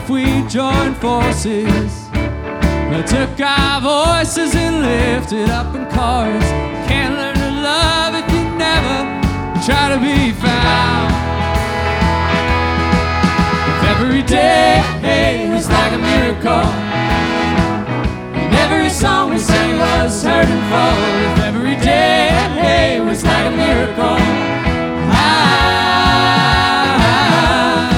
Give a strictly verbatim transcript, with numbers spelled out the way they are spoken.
if we joined forces? I took our voices and lifted up in chorus. Can't learn to love if you never try to be found. If every day is like a miracle, and every song we sang was heard